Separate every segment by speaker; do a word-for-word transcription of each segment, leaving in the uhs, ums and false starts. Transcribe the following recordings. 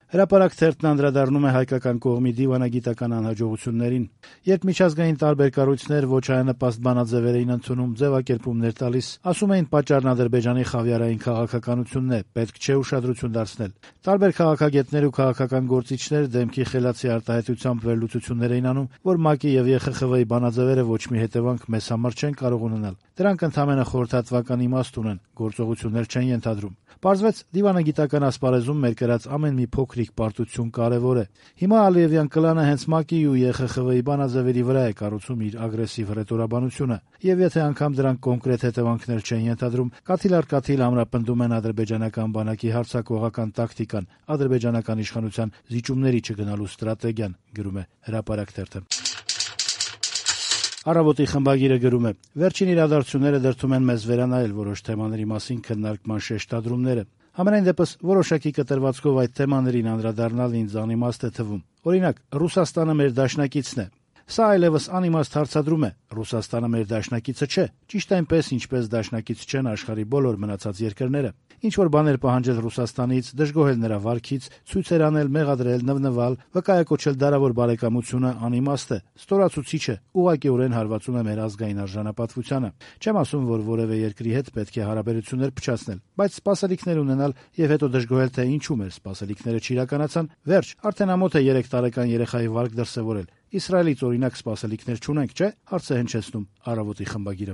Speaker 1: Հրապարակ թերթն անդրադառնում է հայկական կողմի դիվանագիտական անհաջողություններին. երբ միջազգային տարբեր կառույցներ ոչայանպաստ բանաձևեր էին ընդունում, ձևակերպումներ տալիս, ասում էին պատճառն Ադրբեջանի խավիարային քաղաքականությունն է, պետք չէ ուշադրություն դարձնել։ Տարբեր քաղաքագետներ ու քաղաքական գործիչներ դեմքի խելացի արտահայտությամբ վերլուծություններ էին անում, որ ՄԱԿ-ի եւ Ե Խ Խ V-ի բանաձևերը ոչ մի հետևանք մեզ համար չեն կարող ունենալ։ Դրանք ընդհանրապես խորհրդատվական իմաստ ունեն, գործողություններ չեն ենթադրում։ Պարզվեց, դիվանագիտական ասպարեզում մեր կրած ամեն մի փոքրիկ պարտություն կարևոր է։ Հիմա Ալիևյան կլանը հենց ՄԱԿ-ի ու Ե Խ Խ V-ի բանաձևերի վրա է կառուցում իր ագրեսիվ հռետորաբանությունը, եւ եթե անգամ դրանք կոնկրետ հետևանքներ չեն ենթադրում, կաթիլ առ կաթիլ ամրապնդում են ադրբեջանական բանակի հարձակողական տակտիկան, ադրբեջանական իշխանության զիջումների չգնալու ստրատեգիան, գրում է Հրապարակ թերթը։ Առավոտի խմբագիրը գրում է. վերջին իրադարձությունները դրդում են մեզ վերանայել որոշ թեմաների մասին քննարկման շեշտադրումները։ Համենայն դեպս որոշակի կտրվածքով այդ թեմաներին անդրադառնալ ինձ անիմաստ է թվում։ Օրինակ, Ռուսաստանը մեր դաշնակիցն է։ Սա այլևս անիմաստ հարցադրում է։ Ռուսաստանը մեր դաշնակիցը չէ, ճիշտ այնպես, ինչպես դաշնակից չեն աշխարհի բոլոր մնացած երկրները։ Ինչ որ բաներ պահանջել Ռուսաստանից, դժգոհել նրա վարքից, ցույցեր անել, մեղադրել, նվնվալ, վկայակոչել դարավոր բարեկամությունը անիմաստ է, ստորացուցիչ է, ուղղակիորեն հարվածում է մեր ազգային արժանապատվությանը։ Չեմ ասում, որ որևէ երկրի հետ պետք է հարաբերություններ փչացնել, բայց սպասելիքներ ունենալ եւ հետո դժգոհել, թե ինչու մեր սպասելիքները չիրականացան, վերջ, արդեն ամոթ է երեք տարեկան երեխայի վարք դրսևորել։ Իսրայելից օրինակ սպասելիքներ չունենք, չէ՞, հարց է հնչեցնում Առավոտի խմբագիրը։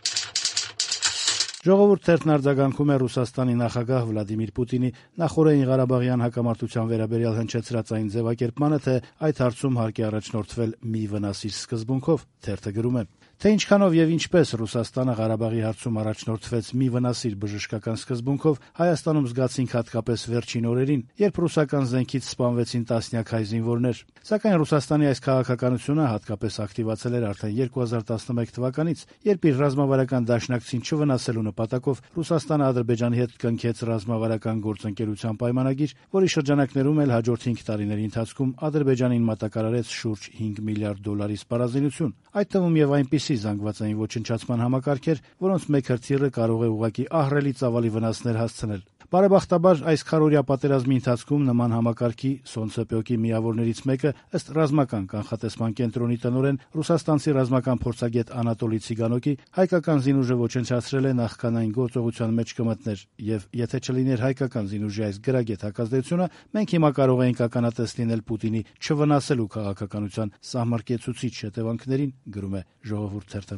Speaker 1: Ժողովուրդ թերթն արձագանքում է Ռուսաստանի նախագահ Վլադիմիր Պուտինի նախօրեին Ղարաբաղյան հակամարտության վերաբերյալ հնչեցրած այն ձևակերպմանը, թե այդ հարցում հարկ է առաջնորդվել մի վնասիր սկզբունքով։ Թերթը գրում է. թե ինչքանով եւ ինչպես Ռուսաստանը Ղարաբաղի հարցում առաջնորդվեց մի վնասիր բժշկական սկզբունքով, Հայաստանում զգացինք հատկապես վերջին օրերին, երբ ռուսական զենքից սպանվեցին տասնյակ հայ զինվորներ։ Սակայն Ռուսաստանի այս քաղաքականությունը հատկապես ակտիվացել էր արդեն երկու հազար տասնմեկ թվականից, երբ իր ռազմավարական դաշնակցին չվնասելու նպատակով Ռուսաստանը Ադրբեջանի հետ կնքեց ռազմավարական գործընկերության պայմանագիր, որի շրջանակներում էլ հաջորդ հինգ տարիների ընթացքում Ադրբեջանին մատակարարեց շուրջ հինգ միլիարդ դոլարի սպառազինություն, այդ թվում եւ այնպիսի զանգվածային ոչնչացման համակարգեր, որոնց մեկ հրթիռը կարող է ուղղակի ահռելի ծավալի վնասներ հասցնել։ Բարեբախտաբար այս քառօրյա պատերազմի ընթացքում նման համակարգի Սոնցեպյոկի միավորներից մեկը ըստ ռազմական կանխատեսման կենտրոնի տնօրեն ռուսաստանցի ռազմական փորձագետ Անատոլի Ցիգանոկի հայկական զինուժը ոչնչացրել է նախքան այն գործողության մեջ կմտներ, եւ եթե չլիներ հայկական զինուժի այս գրագետ հակազդեցությունը, մենք հիմա կարող էինք ականատես լինել Պուտինի չվնասելու քաղաքականության սահմռկեցուցիչ հետևանքներին, գրում է Ժողովուրդ թերթը։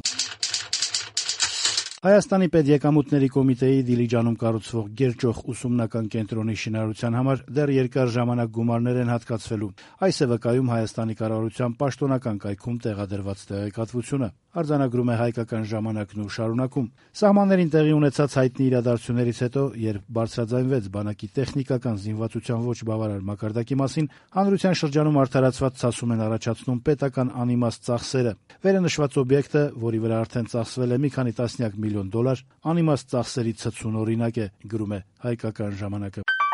Speaker 1: Հայաստանի պետեկամուտների կոմիտեի Դիլիջանում կառուցվող Գերճոխ ուսումնական կենտրոնի շինարարության համար դեռ երկար ժամանակ գումարներ են հատկացվելու։ Այս է վկայում Հայաստանի կառավարության պաշտոնական կայքում տեղադրված տեղեկատվությունը։ Արձանագրում է Հայկական ժամանակն ու շարունակում։ Սահմաններին տեղի ունեցած հայտնի իրադարձություններից հետո, երբ բարձրաձայնվեց բանակի տեխնիկական զինվածության ոչ բավարար մակարդակի մասին, հանրության շրջանում արդարացված ցասում են առաջացնում պետական անիմաստ ծախսերը։ Վերնշված օբյեկտը, որի վրա արդեն ծախսվել է մի քանի տասնյակ միլիոն դոլար, անիմաստ ծախսերի ցցուն օրինակ է, գրում է Հայկական ժամանակը։